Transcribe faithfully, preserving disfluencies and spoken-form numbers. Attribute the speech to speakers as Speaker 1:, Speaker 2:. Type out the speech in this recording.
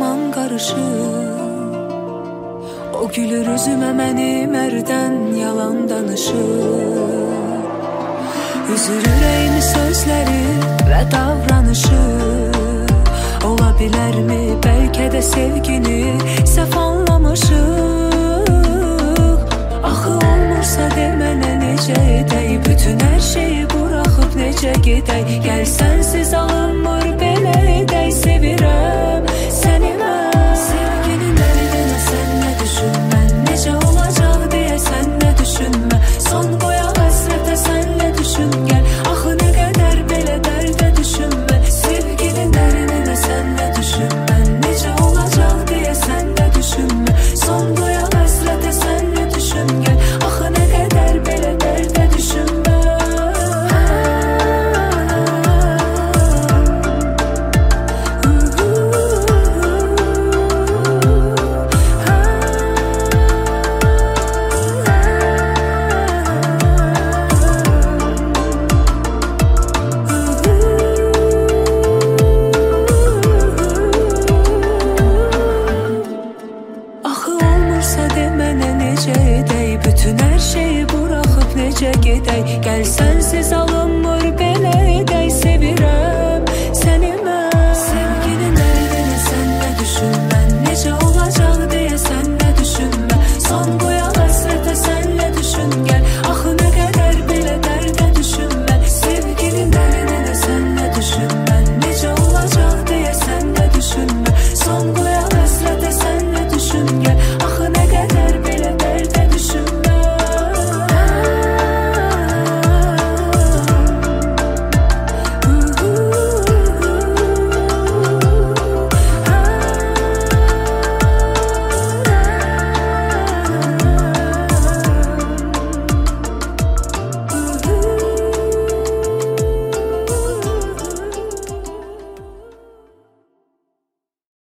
Speaker 1: yalan qarışır. O gülür üzümə mənim ərdən yalan danışır. Üzür ürəyimi sözləri və davranışı. Ola bilərmi bəlkə də sevgini səhv anlamışıq. Axı olmursa demənə necə edək, bütün hər şeyi buraxıb necə gedək. Gəl sənsiz alınmır belə edək, sevirəm səni mən. Sevginin dərdinə sən nə düşünmə, necə olacaq deyə sən nə düşünmə. Son qoyaq həsrətə sən nə düşün gəl, axı nə qədər belə dərdə düşünmə. Sevginin dərdinə sən nə düşünmə, necə olacaq deyə sən nə düşünmə. Son qoyaq həsrətə sən nə düşün gəl, axı nə qədər belə dərdə düşünmə. Axı olmursa demənə necə edək, bütün hər şeyi buraxıb necə gedək. Gəl sənsiz alın